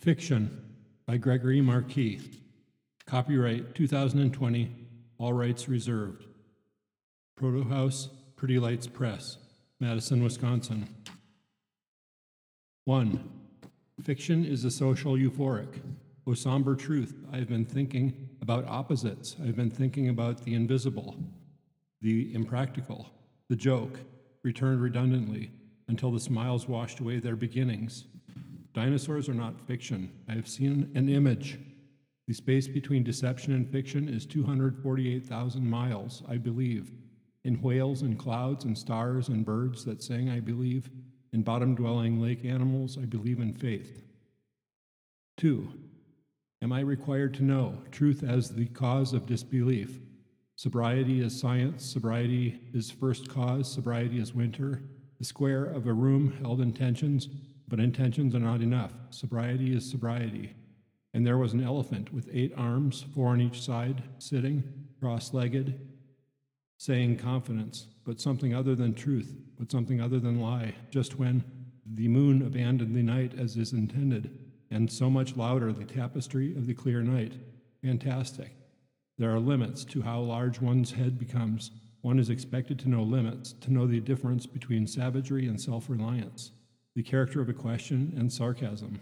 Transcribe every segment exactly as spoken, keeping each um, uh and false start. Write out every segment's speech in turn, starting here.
Fiction by Gregory Marquis. Copyright two thousand twenty, all rights reserved. Proto House, Pretty Lights Press, Madison, Wisconsin. one. Fiction is a social euphoric. O somber truth, I have been thinking about opposites. I have been thinking about the invisible, the impractical, the joke, returned redundantly, until the smiles washed away their beginnings. Dinosaurs are not fiction. I have seen an image. The space between deception and fiction is two hundred forty-eight thousand miles, I believe. In whales and clouds and stars and birds that sing, I believe. In bottom-dwelling lake animals, I believe in faith. Two. Am I required to know truth as the cause of disbelief? Sobriety is science. Sobriety is first cause. Sobriety is winter. The square of a room held intentions, but intentions are not enough. Sobriety is sobriety. And there was an elephant with eight arms, four on each side, sitting, cross-legged, saying confidence, but something other than truth, but something other than lie, just when the moon abandoned the night as is intended, and so much louder the tapestry of the clear night. Fantastic. There are limits to how large one's head becomes. One is expected to know limits, to know the difference between savagery and self-reliance, the character of a question and sarcasm.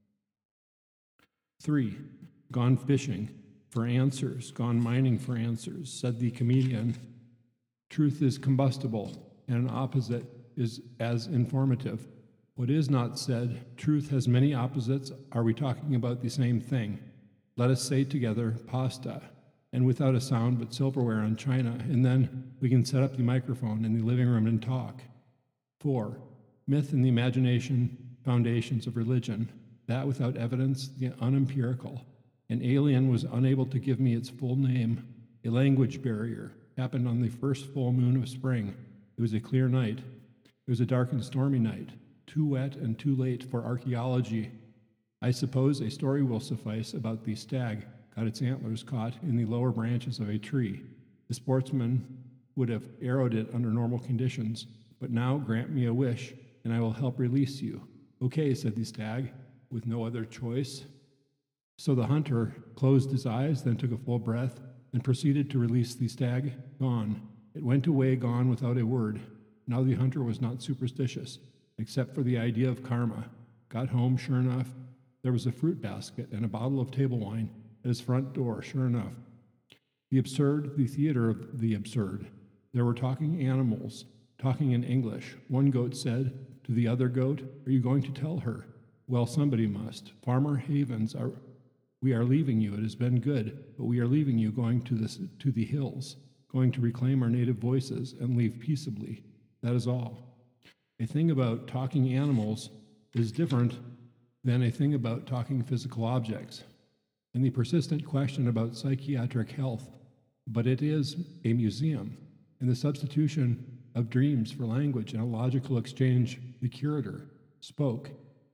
Three. Gone fishing for answers, gone mining for answers, said the comedian. Truth is combustible, and an opposite is as informative. What is not said, truth has many opposites. Are we talking about the same thing? Let us say together, pasta, and without a sound but silverware on china, and then we can set up the microphone in the living room and talk. Four. Myth and the imagination, foundations of religion. That without evidence, the unempirical. An alien was unable to give me its full name. A language barrier happened on the first full moon of spring. It was a clear night. It was a dark and stormy night, too wet and too late for archaeology. I suppose a story will suffice about the stag got its antlers caught in the lower branches of a tree. The sportsman would have arrowed it under normal conditions, but now grant me a wish, and I will help release you. Okay, said the stag, with no other choice. So the hunter closed his eyes, then took a full breath, and proceeded to release the stag. Gone. It went away, gone without a word. Now the hunter was not superstitious, except for the idea of karma. Got home, sure enough, there was a fruit basket and a bottle of table wine at his front door, sure enough. The absurd, the theater of the absurd. There were talking animals, talking in English. One goat said to the other goat, "Are you going to tell her?" Well, somebody must. Farmer Havens, are, we are leaving you. It has been good, but we are leaving you, going to, this, to the hills, going to reclaim our native voices and leave peaceably. That is all. A thing about talking animals is different than a thing about talking physical objects. And the persistent question about psychiatric health, but it is a museum, and the substitution of dreams for language and a logical exchange, the curator spoke,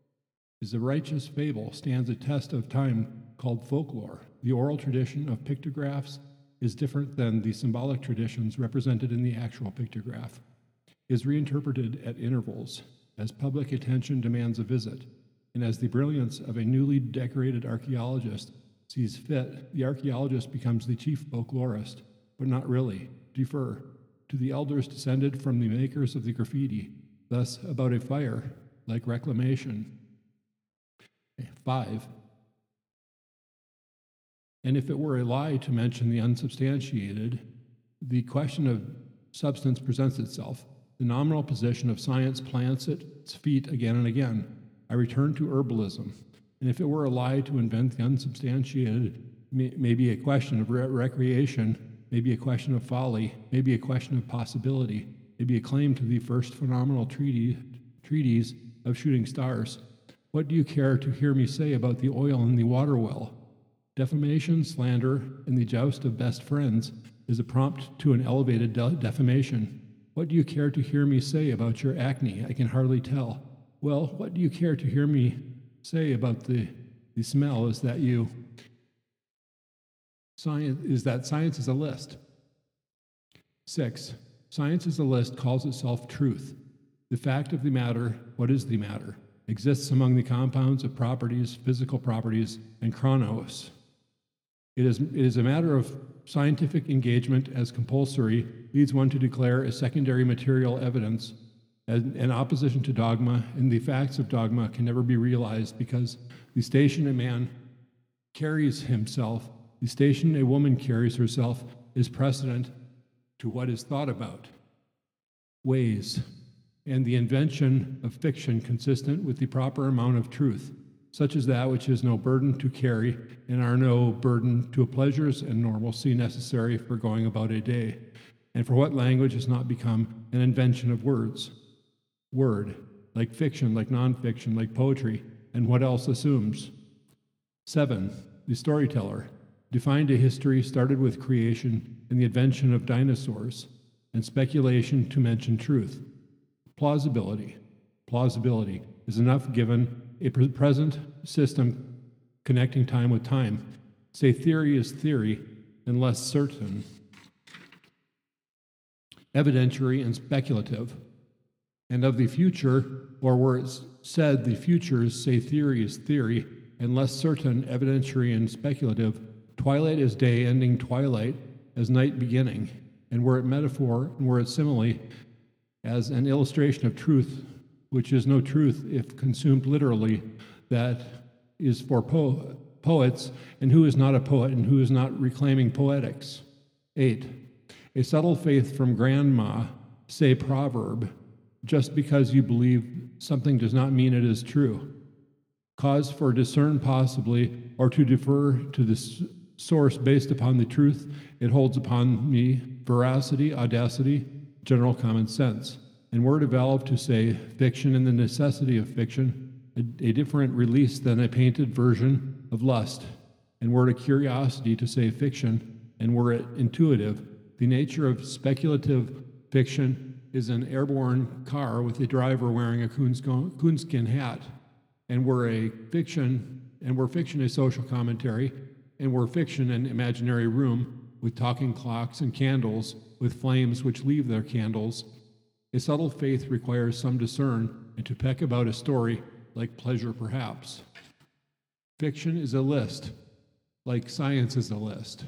is a righteous fable, stands a test of time called folklore. The oral tradition of pictographs is different than the symbolic traditions represented in the actual pictograph, is reinterpreted at intervals, as public attention demands a visit, and as the brilliance of a newly decorated archaeologist sees fit, the archaeologist becomes the chief folklorist, but not really. Defer to the elders descended from the makers of the graffiti, thus about a fire, like reclamation. Five. And if it were a lie to mention the unsubstantiated, the question of substance presents itself. The nominal position of science plants its feet again and again. I return to herbalism. And if it were a lie to invent the unsubstantiated, may, maybe a question of re- recreation, maybe a question of folly, maybe a question of possibility, maybe a claim to the first phenomenal treaty, treatise of shooting stars. What do you care to hear me say about the oil in the water well? Defamation, slander, and the joust of best friends is a prompt to an elevated de- defamation. What do you care to hear me say about your acne? I can hardly tell. Well, what do you care to hear me say about the, the smell is that you science is that science is a list. Six, science is a list calls itself truth. The fact of the matter, what is the matter? exists among the compounds of properties, physical properties, and chronos. It is, it is a matter of scientific engagement as compulsory leads one to declare as secondary material evidence and, and opposition to dogma, and the facts of dogma can never be realized because the station a man carries himself, the station a woman carries herself, is precedent to what is thought about. Ways, and the invention of fiction consistent with the proper amount of truth, such as that which is no burden to carry and are no burden to pleasures and normalcy necessary for going about a day, and for what language has not become an invention of words. Word, like fiction, like nonfiction, like poetry, and what else assumes. Seven, the storyteller, defined a history started with creation and the invention of dinosaurs, and speculation to mention truth. Plausibility. Plausibility is enough given a pre- present system connecting time with time. Say theory is theory unless certain. Evidentiary and speculative. And of the future, or where it's said the futures, say theory is theory unless certain, evidentiary and speculative. Twilight is day ending twilight as night beginning, and were it metaphor and were it simile as an illustration of truth, which is no truth if consumed literally, that is for po- poets, and who is not a poet and who is not reclaiming poetics. Eight, a subtle faith from grandma, say proverb, just because you believe something does not mean it is true. Cause for discern possibly, or to defer to the s- source based upon the truth it holds upon me, veracity, audacity, general common sense. And were developed to say fiction and the necessity of fiction, a, a different release than a painted version of lust. And were it a curiosity to say fiction, and were it intuitive, the nature of speculative fiction is an airborne car with a driver wearing a coonskin, coonskin hat. And were a fiction, and were fiction a social commentary, and were fiction an imaginary room with talking clocks and candles with flames which leave their candles. A subtle faith requires some discern and to peck about a story like pleasure perhaps. Fiction is a list, like science is a list.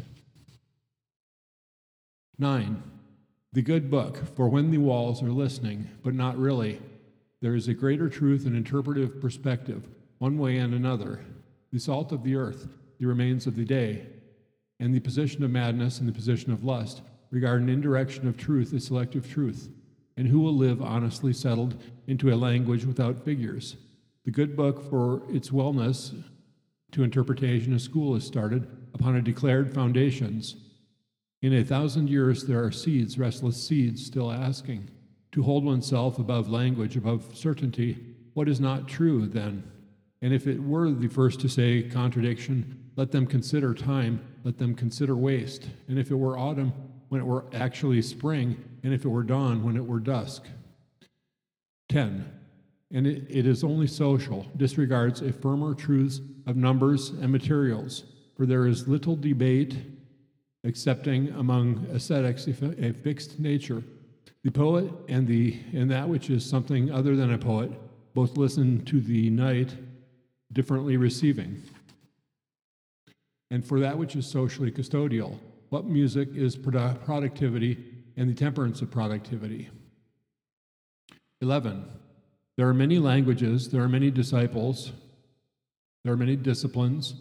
Nine, the good book, for when the walls are listening, but not really, there is a greater truth and interpretive perspective, one way and another. The salt of the earth, the remains of the day, and the position of madness and the position of lust regard an indirection of truth as selective truth. And who will live honestly settled into a language without figures? The good book for its wellness to interpretation, a school is started upon a declared foundations. In a thousand years there are seeds, restless seeds, still asking to hold oneself above language, above certainty. What is not true then? And if it were the first to say contradiction, let them consider time, let them consider waste. And if it were autumn, when it were actually spring, and if it were dawn, when it were dusk. Ten, and it, it is only social, disregards a firmer truths of numbers and materials, for there is little debate, excepting among ascetics, a, a fixed nature. The poet and, the, and that which is something other than a poet both listen to the night, differently receiving. And for that which is socially custodial, what music is produ- productivity and the temperance of productivity. Eleven, there are many languages, there are many disciples, there are many disciplines.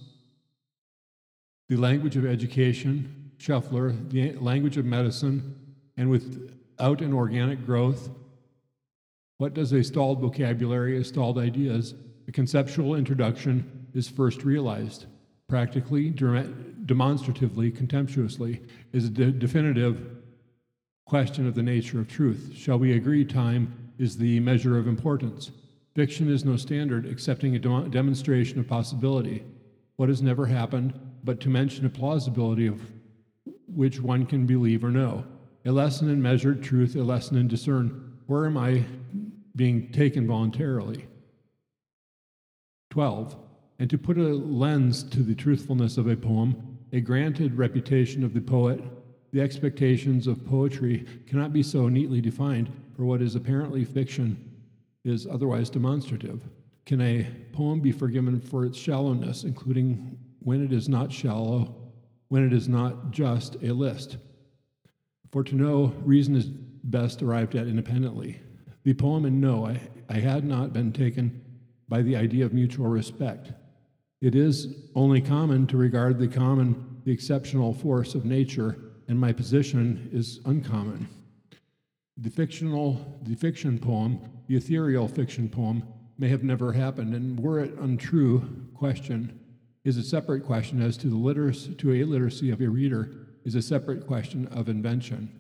The language of education, Scheffler, the language of medicine, and without an organic growth, what does a stalled vocabulary, a stalled ideas? A conceptual introduction is first realized. Practically, demonstratively, contemptuously, is a de- definitive question of the nature of truth. Shall we agree time is the measure of importance? Fiction is no standard excepting a de- demonstration of possibility. What has never happened, but to mention a plausibility of which one can believe or know. A lesson in measured truth, a lesson in discern. Where am I being taken voluntarily? Twelve, and to put a lens to the truthfulness of a poem, a granted reputation of the poet, the expectations of poetry cannot be so neatly defined, for what is apparently fiction is otherwise demonstrative. Can a poem be forgiven for its shallowness, including when it is not shallow, when it is not just a list? For to know, reason is best arrived at independently. The poem in No, I, I had not been taken by the idea of mutual respect. It is only common to regard the common, the exceptional force of nature, and my position is uncommon. The fictional, the fiction poem, the ethereal fiction poem, may have never happened, and were it untrue, question is a separate question as to the literacy, to a literacy of a reader is a separate question of invention.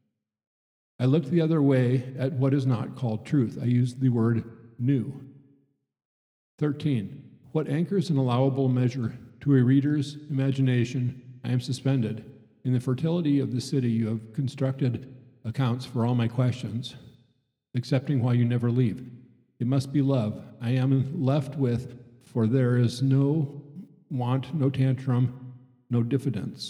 I looked the other way at what is not called truth. I used the word new. thirteen. What anchors an allowable measure to a reader's imagination, I am suspended. In the fertility of the city, you have constructed accounts for all my questions, accepting why you never leave. It must be love. I am left with, for there is no want, no tantrum, no diffidence.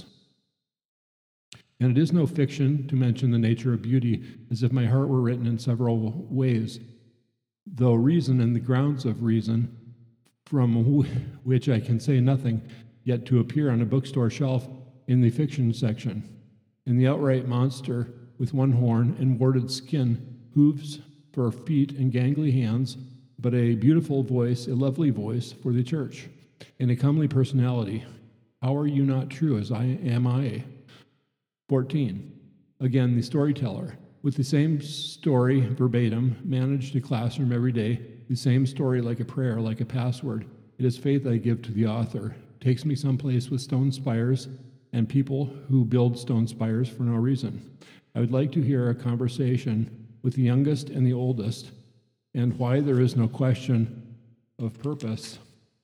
And it is no fiction to mention the nature of beauty, as if my heart were written in several ways, though reason and the grounds of reason, from which I can say nothing, yet to appear on a bookstore shelf in the fiction section, in the outright monster with one horn and warded skin, hooves for feet and gangly hands, but a beautiful voice, a lovely voice for the church, and a comely personality. How are you not true as I am I? fourteen. Again, the storyteller, with the same story verbatim, managed a classroom every day, the same story like a prayer, like a password. It is faith I give to the author. Takes me someplace with stone spires and people who build stone spires for no reason. I would like to hear a conversation with the youngest and the oldest, and why there is no question of purpose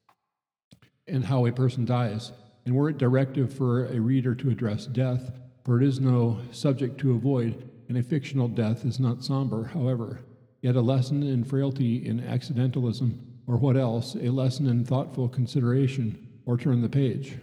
and how a person dies. And were it directive for a reader to address death, for it is no subject to avoid, and a fictional death is not somber, however, yet a lesson in frailty, in accidentalism, or what else, a lesson in thoughtful consideration, or turn the page.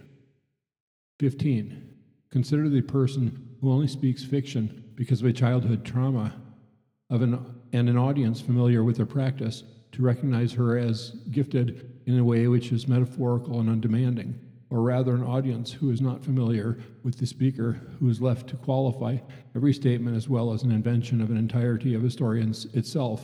fifteen. Consider the person who only speaks fiction because of a childhood trauma, of an, and an audience familiar with her practice, to recognize her as gifted in a way which is metaphorical and undemanding, or rather an audience who is not familiar with the speaker, who is left to qualify every statement as well as an invention of an entirety of a story in itself.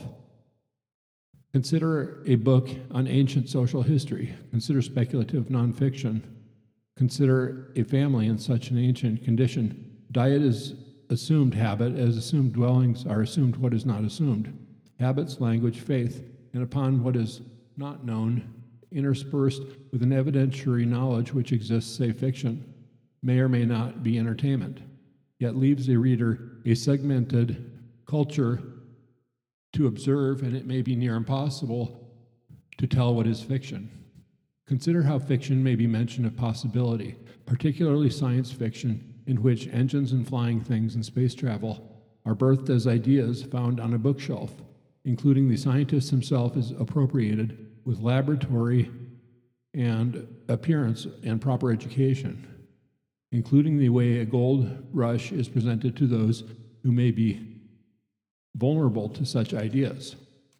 Consider a book on ancient social history. Consider speculative nonfiction. Consider a family in such an ancient condition. Diet is assumed habit, as assumed dwellings are assumed what is not assumed. Habits, language, faith, and upon what is not known, interspersed with an evidentiary knowledge which exists, say fiction, may or may not be entertainment, yet leaves a reader a segmented culture to observe, and it may be near impossible to tell what is fiction. Consider how fiction may be mentioned of possibility, particularly science fiction, in which engines and flying things and space travel are birthed as ideas found on a bookshelf, including the scientist himself is appropriated with laboratory and appearance and proper education, including the way a gold rush is presented to those who may be vulnerable to such ideas,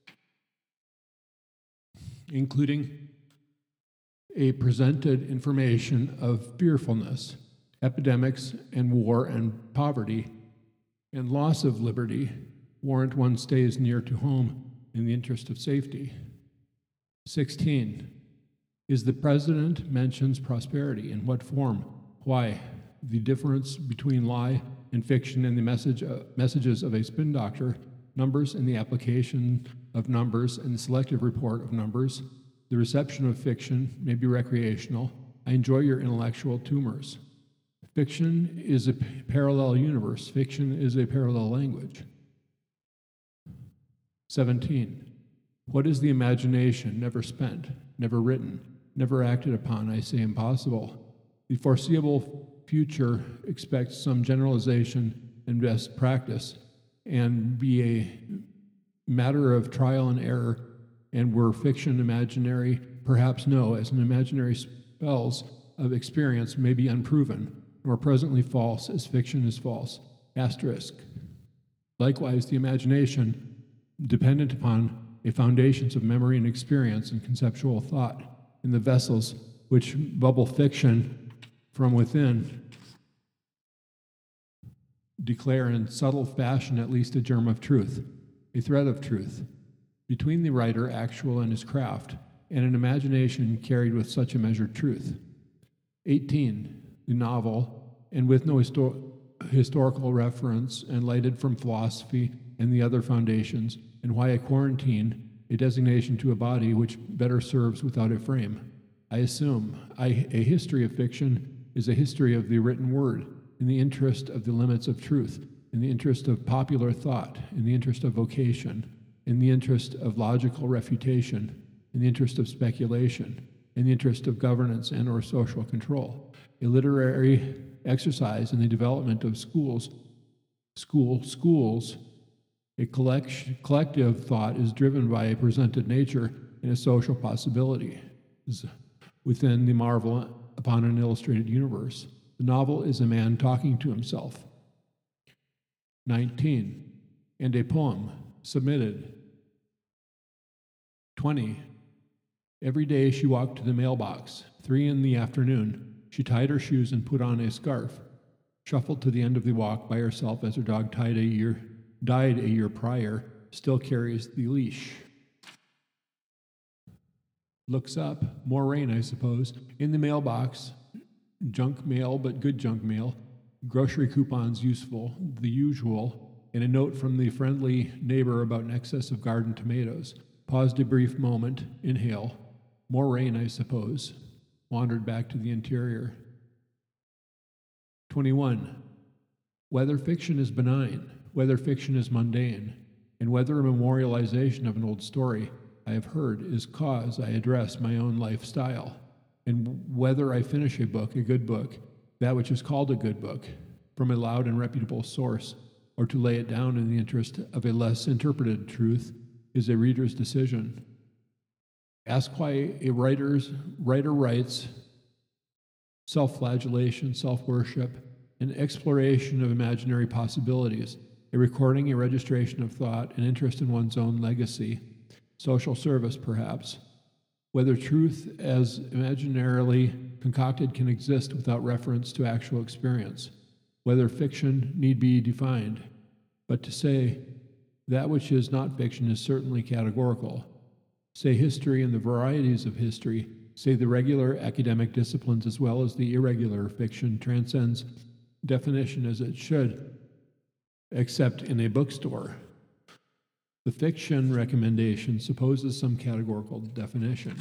including a presented information of fearfulness, epidemics and war and poverty and loss of liberty warrant one stays near to home in the interest of safety. sixteen. Is the president mentions prosperity? In what form? Why? The difference between lie and fiction and the message, uh, messages of a spin doctor, numbers and the application of numbers and the selective report of numbers. The reception of fiction may be recreational. I enjoy your intellectual tumors. Fiction is a p- parallel universe. Fiction is a parallel language. seventeen. What is the imagination? Never spent, never written, never acted upon, I say impossible. The foreseeable future expects some generalization and best practice, and be a matter of trial and error, and were fiction imaginary? Perhaps no, as an imaginary spells of experience may be unproven, nor presently false as fiction is false. Asterisk. Likewise, the imagination, dependent upon a foundations of memory and experience and conceptual thought, in the vessels which bubble fiction from within declare in subtle fashion at least a germ of truth, a thread of truth, between the writer actual and his craft, and an imagination carried with such a measured truth. eighteen. The novel, and with no histo- historical reference, and lighted from philosophy and the other foundations, and why a quarantine, a designation to a body which better serves without a frame. I assume I, a history of fiction is a history of the written word, in the interest of the limits of truth, in the interest of popular thought, in the interest of vocation, in the interest of logical refutation, in the interest of speculation, in the interest of governance and or social control, a literary exercise in the development of schools, school, schools, a collect, collective thought is driven by a presented nature and a social possibility is within the marvel upon an illustrated universe. The novel is a man talking to himself. nineteen. And a poem submitted. twenty. Every day she walked to the mailbox. Three in the afternoon, she tied her shoes and put on a scarf, shuffled to the end of the walk by herself as her dog tied a year, died a year prior, still carries the leash. Looks up, more rain, I suppose. In the mailbox, junk mail, but good junk mail, grocery coupons useful, the usual, and a note from the friendly neighbor about an excess of garden tomatoes. Paused a brief moment, inhale. More rain, I suppose. Wandered back to the interior. twenty-one. Whether fiction is benign, whether fiction is mundane, and whether a memorialization of an old story I have heard is cause I address my own lifestyle, and whether I finish a book, a good book, that which is called a good book, from a loud and reputable source, or to lay it down in the interest of a less interpreted truth, is a reader's decision. Ask why a writer's, writer writes self-flagellation, self-worship, an exploration of imaginary possibilities, a recording, a registration of thought, an interest in one's own legacy, social service perhaps, whether truth as imaginarily concocted can exist without reference to actual experience, whether fiction need be defined, but to say that which is not fiction is certainly categorical. Say history and the varieties of history, say the regular academic disciplines as well as the irregular fiction transcends definition as it should, except in a bookstore. The fiction recommendation supposes some categorical definition.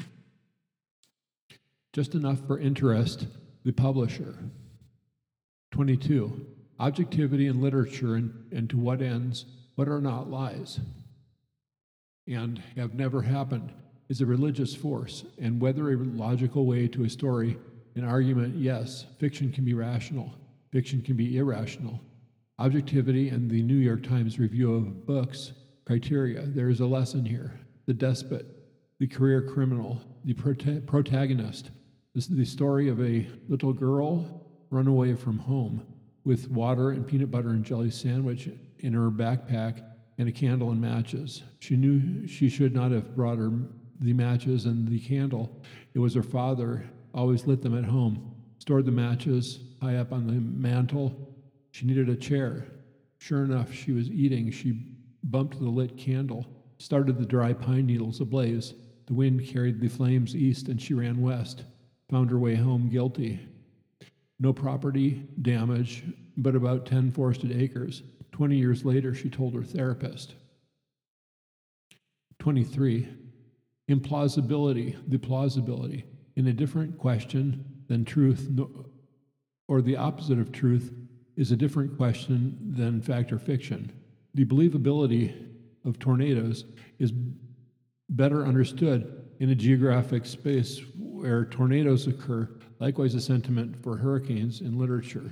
Just enough for interest, the publisher. twenty-two. Objectivity in literature and, and to what ends, what are not lies, and have never happened, is a religious force, and whether a logical way to a story, an argument, yes, fiction can be rational, fiction can be irrational. Objectivity and the New York Times review of books criteria, there is a lesson here. The despot, the career criminal, the prota- protagonist. This is the story of a little girl run away from home with water and peanut butter and jelly sandwich in her backpack and a candle and matches. She knew she should not have brought her the matches and the candle. It was her father, always lit them at home, stored the matches high up on the mantle. She needed a chair. Sure enough, she was eating. She bumped the lit candle, started the dry pine needles ablaze. The wind carried the flames east, and she ran west, found her way home guilty. No property damage, but about ten forested acres. Twenty years later, she told her therapist. twenty-three. Implausibility, the plausibility, in a different question than truth, or the opposite of truth, is a different question than fact or fiction. The believability of tornadoes is better understood in a geographic space where tornadoes occur, likewise a sentiment for hurricanes in literature.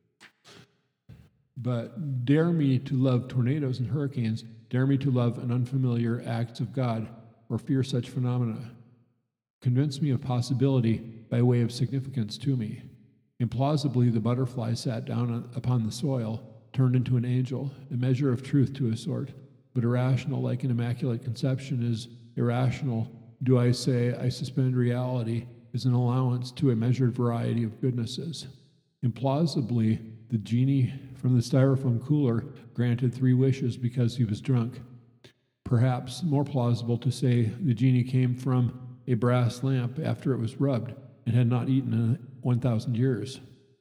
But dare me to love tornadoes and hurricanes, dare me to love an unfamiliar acts of God, or fear such phenomena. Convince me of possibility by way of significance to me. Implausibly, the butterfly sat down upon the soil, turned into an angel, a measure of truth to a sort. but irrational, like an immaculate conception, is irrational. Do I say I suspend reality as an allowance to a measured variety of goodnesses? Implausibly, the genie from the styrofoam cooler granted three wishes because he was drunk. Perhaps more plausible to say the genie came from a brass lamp after it was rubbed and had not eaten in one thousand years.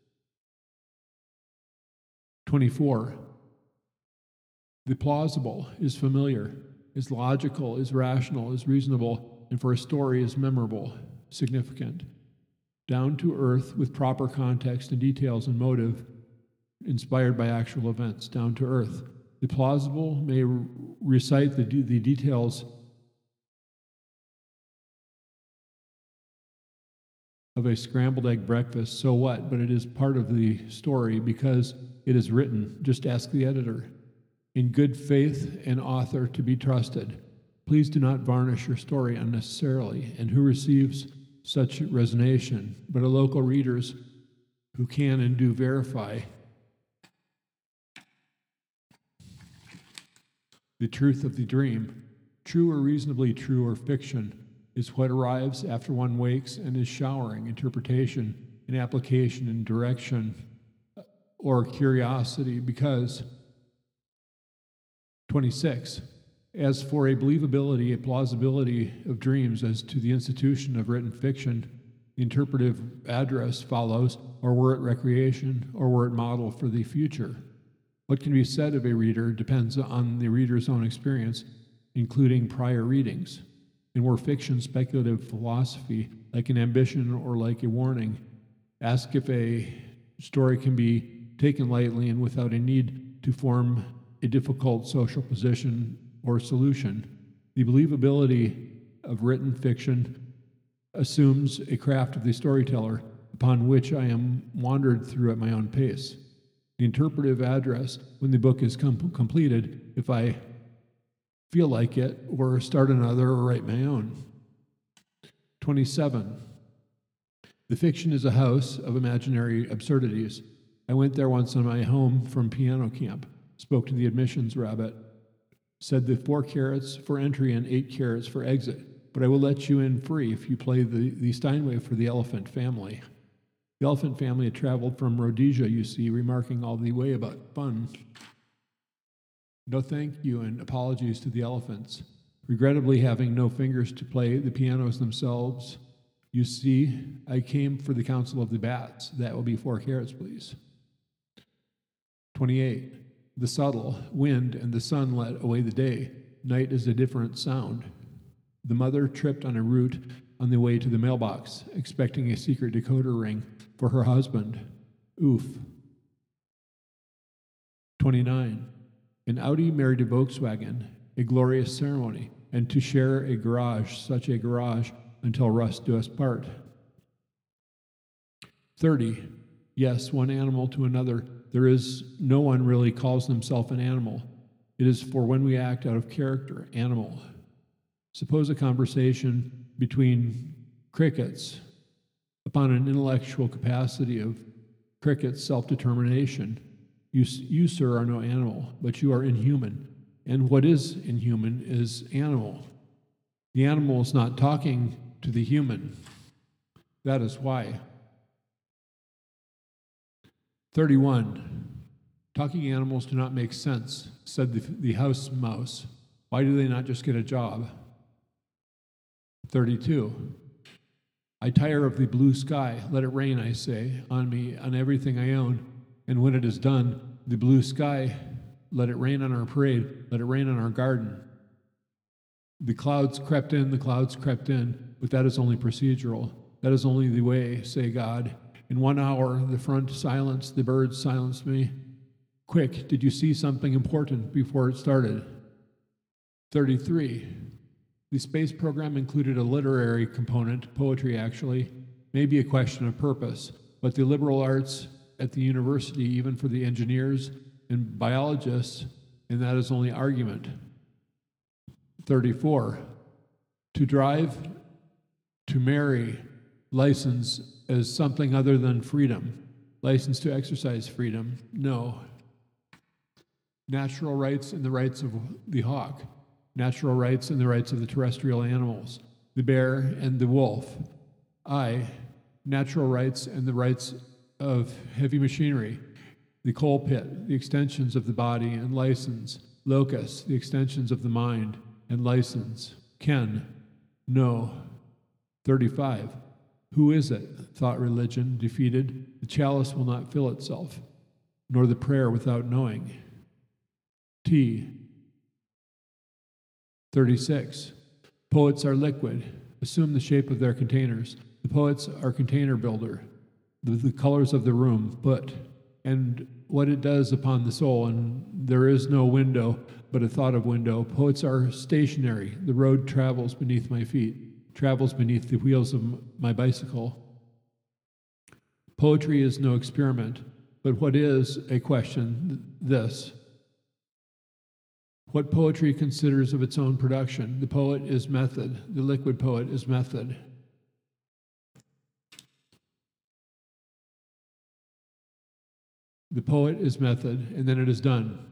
twenty-four. The plausible is familiar, is logical, is rational, is reasonable, and for a story is memorable, significant. Down to earth with proper context and details and motive, inspired by actual events, down to earth. The plausible may re- recite the, the details of a scrambled egg breakfast, so what? But it is part of the story because it is written. Just ask the editor. In good faith, an author to be trusted. Please do not varnish your story unnecessarily. And who receives such resignation? But a local readers who can and do verify the truth of the dream. True or reasonably true or fiction is what arrives after one wakes and is showering interpretation and application and direction or curiosity because twenty-six. As for a believability, a plausibility of dreams as to the institution of written fiction, the interpretive address follows, or were it recreation, or were it model for the future. What can be said of a reader depends on the reader's own experience, including prior readings. And were fiction speculative philosophy, like an ambition or like a warning? Ask if a story can be taken lightly and without a need to form a difficult social position or solution. The believability of written fiction assumes a craft of the storyteller upon which I am wandered through at my own pace. The interpretive address, when the book is com- completed, if I feel like it, or start another or write my own. twenty-seven. The fiction is a house of imaginary absurdities. I went there once on my home from piano camp, spoke to the admissions rabbit, said the four carats for entry and eight carats for exit, but I will let you in free if you play the, the Steinway for the Elephant family. The Elephant family had traveled from Rhodesia, you see, remarking all the way about fun. No thank you and apologies to the elephants. Regrettably having no fingers to play the pianos themselves, you see, I came for the Council of the Bats. That will be four carats, please. twenty-eight. The subtle wind and the sun let away the day. Night is a different sound. The mother tripped on a route on the way to the mailbox, expecting a secret decoder ring for her husband. Oof. twenty-nine. An Audi married a Volkswagen, a glorious ceremony, and to share a garage, such a garage, until rust do us part. thirty. Yes, one animal to another. There is no one really calls himself an animal. It is for when we act out of character, animal. Suppose a conversation between crickets upon an intellectual capacity of crickets' self-determination. You, you, sir, are no animal, but you are inhuman. And what is inhuman is animal. The animal is not talking to the human. That is why. thirty-one. Talking animals do not make sense, said the, the house mouse. Why do they not just get a job? thirty-two. I tire of the blue sky. Let it rain, I say, on me, on everything I own. And when it is done, the blue sky, let it rain on our parade, let it rain on our garden. The clouds crept in, the clouds crept in, but that is only procedural. That is only the way, say God. In one hour, the front silenced, the birds silenced me. Quick, did you see something important before it started? thirty-three. The space program included a literary component, poetry actually, maybe a question of purpose, but the liberal arts at the university, even for the engineers and biologists, and that is only argument. thirty-four. To drive, to marry, license as something other than freedom. License to exercise freedom, no. natural rights and the rights of the hawk, natural rights and the rights of the terrestrial animals, the bear and the wolf. I, natural rights and the rights of heavy machinery, the coal pit, the extensions of the body and license, locus, the extensions of the mind and license, Ken, no. thirty-five. Who is it? Thought religion, defeated. The chalice will not fill itself, nor the prayer without knowing. T. thirty-six. Poets are liquid. Assume the shape of their containers. The poets are container builder. The, the colors of the room, put, and what it does upon the soul, and there is no window, but a thought of window. Poets are stationary. The road travels beneath my feet, travels beneath the wheels of m- my bicycle. Poetry is no experiment, but what is a question? This. What poetry considers of its own production? The poet is method. The liquid poet is method. The poet is method, and then it is done.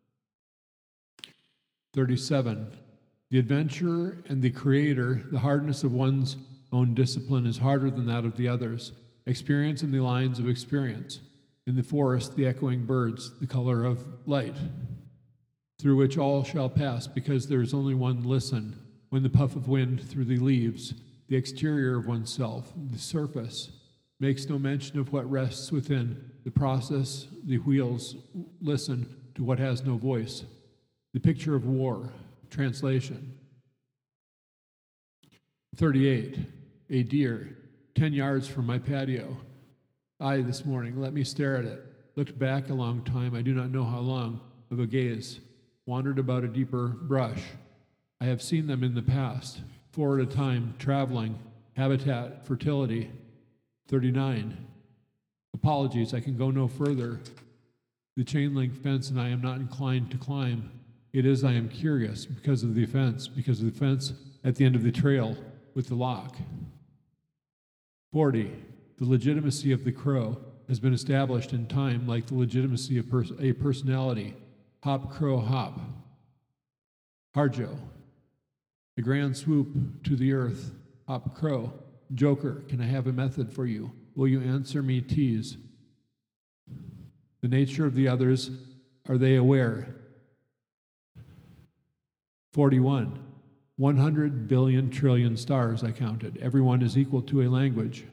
thirty-seven. The adventurer and the creator, the hardness of one's own discipline is harder than that of the others. Experience in the lines of experience. In the forest, the echoing birds, the color of light, through which all shall pass, because there is only one listen. When the puff of wind through the leaves, the exterior of oneself, the surface, makes no mention of what rests within. The process, the wheels, listen to what has no voice. The picture of war, translation. thirty-eight. A deer, ten yards from my patio. I, this morning, let me stare at it. Looked back a long time, I do not know how long, of a gaze. Wandered about a deeper brush. I have seen them in the past, four at a time, traveling, habitat, fertility. thirty-nine. Apologies, I can go no further. The chain link fence and I am not inclined to climb. It is I am curious because of the fence, because of the fence at the end of the trail with the lock. forty. The legitimacy of the crow has been established in time like the legitimacy of pers- a personality. Hop, crow, hop. Harjo. A grand swoop to the earth. Hop, crow. Joker, can I have a method for you? Will you answer me, tease? The nature of the others, are they aware? forty-one. one hundred billion trillion stars, I counted. Everyone is equal to a language.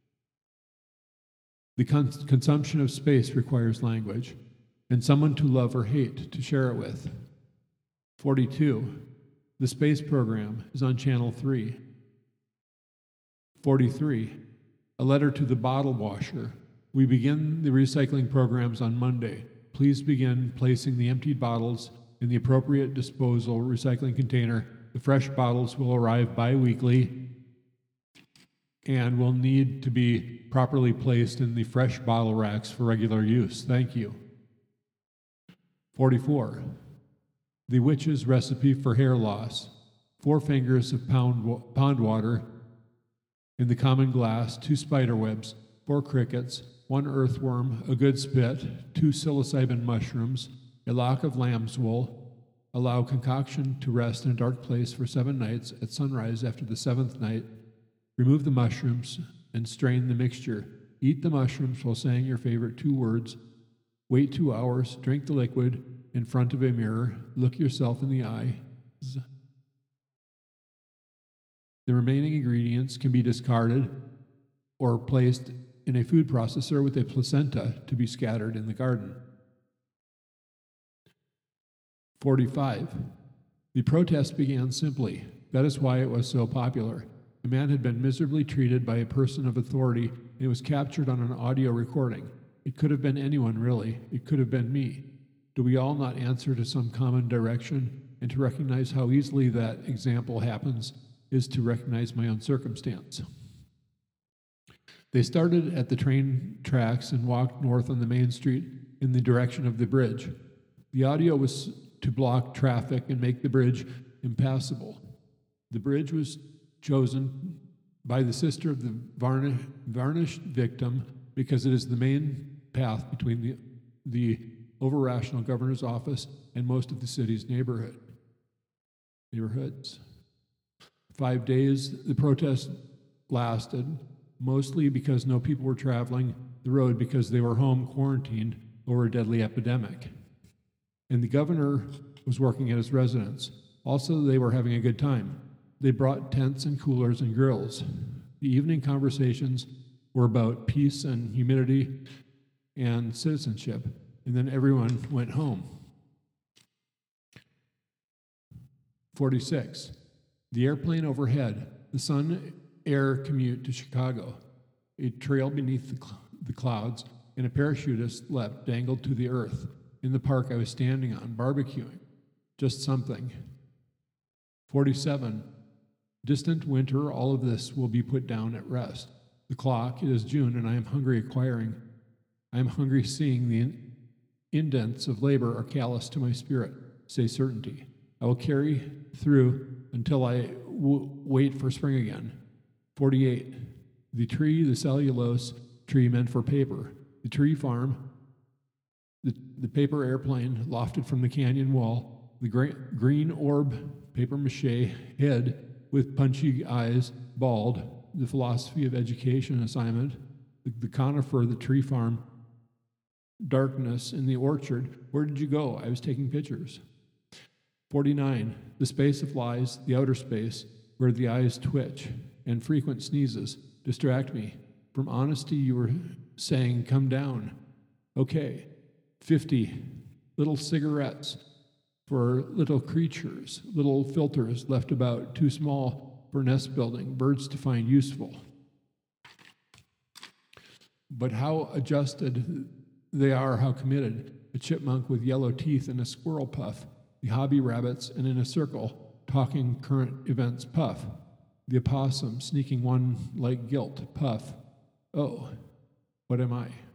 The cons- consumption of space requires language, and someone to love or hate, to share it with. forty-two. The space program is on channel three. forty-three. A letter to the bottle washer. We begin the recycling programs on Monday. Please begin placing the emptied bottles in the appropriate disposal recycling container. The fresh bottles will arrive bi-weekly and will need to be properly placed in the fresh bottle racks for regular use. Thank you. forty-four. The witch's recipe for hair loss. Four fingers of pound, pond water in the common glass, two spider webs, four crickets, one earthworm, a good spit, two psilocybin mushrooms, a lock of lamb's wool. Allow concoction to rest in a dark place for seven nights. At sunrise after the seventh night, remove the mushrooms and strain the mixture. Eat the mushrooms while saying your favorite two words. Wait two hours, drink the liquid in front of a mirror, look yourself in the eye. The remaining ingredients can be discarded or placed in a food processor with a placenta to be scattered in the garden. forty-five. The protest began simply. That is why it was so popular. A man had been miserably treated by a person of authority, and it was captured on an audio recording. It could have been anyone, really. It could have been me. Do we all not answer to some common direction? And to recognize how easily that example happens is to recognize my own circumstance. They started at the train tracks and walked north on the main street in the direction of the bridge. The audio was to block traffic and make the bridge impassable. The bridge was chosen by the sister of the varnish, varnished victim because it is the main path between the, the over-rational governor's office, and most of the city's neighborhood neighborhoods. Five days the protest lasted, mostly because no people were traveling the road because they were home quarantined over a deadly epidemic. And the governor was working at his residence. Also, they were having a good time. They brought tents and coolers and grills. The evening conversations were about peace and humidity and citizenship, and then everyone went home. forty-six. The airplane overhead, the Sun Air commute to Chicago. A trail beneath the, cl- the clouds, and a parachutist leapt dangled to the earth. In the park I was standing on, barbecuing. Just something. forty-seven. Distant winter, all of this will be put down at rest. The clock, it is June, and I am hungry acquiring. I am hungry seeing the in- indents of labor are callous to my spirit, say certainty. I will carry through until I w- wait for spring again. forty-eight. The tree, the cellulose tree meant for paper. The tree farm, the, the paper airplane lofted from the canyon wall, the gra- green orb, paper mache head with punchy eyes, bald, the philosophy of education assignment, the, the conifer, the tree farm, darkness in the orchard. Where did you go? I was taking pictures. forty-nine. The space of lies, the outer space, where the eyes twitch, and frequent sneezes distract me. From honesty, you were saying, come down. Okay. fifty. Little cigarettes for little creatures, little filters left about, too small for nest building, birds to find useful. But how adjusted they are, how committed. A chipmunk with yellow teeth and a squirrel puff. The hobby rabbits, and in a circle, talking current events, puff. The opossum sneaking one like guilt, puff. Oh, what am I?